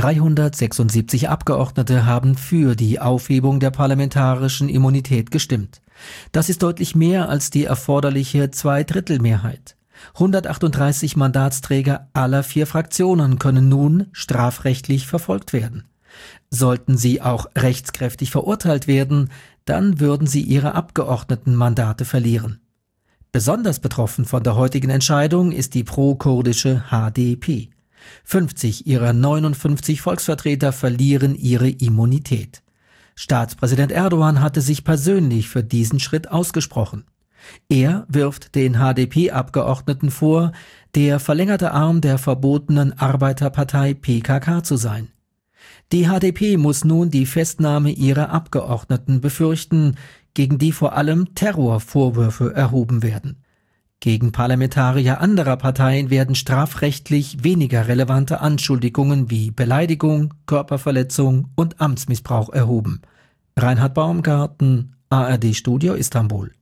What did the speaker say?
376 Abgeordnete haben für die Aufhebung der parlamentarischen Immunität gestimmt. Das ist deutlich mehr als die erforderliche Zweidrittelmehrheit. 138 Mandatsträger aller 4 Fraktionen können nun strafrechtlich verfolgt werden. Sollten sie auch rechtskräftig verurteilt werden, dann würden sie ihre Abgeordnetenmandate verlieren. Besonders betroffen von der heutigen Entscheidung ist die pro-kurdische HDP. 50 ihrer 59 Volksvertreter verlieren ihre Immunität. Staatspräsident Erdogan hatte sich persönlich für diesen Schritt ausgesprochen. Er wirft den HDP-Abgeordneten vor, der verlängerte Arm der verbotenen Arbeiterpartei PKK zu sein. Die HDP muss nun die Festnahme ihrer Abgeordneten befürchten, gegen die vor allem Terrorvorwürfe erhoben werden. Gegen Parlamentarier anderer Parteien werden strafrechtlich weniger relevante Anschuldigungen wie Beleidigung, Körperverletzung und Amtsmissbrauch erhoben. Reinhard Baumgarten, ARD Studio Istanbul.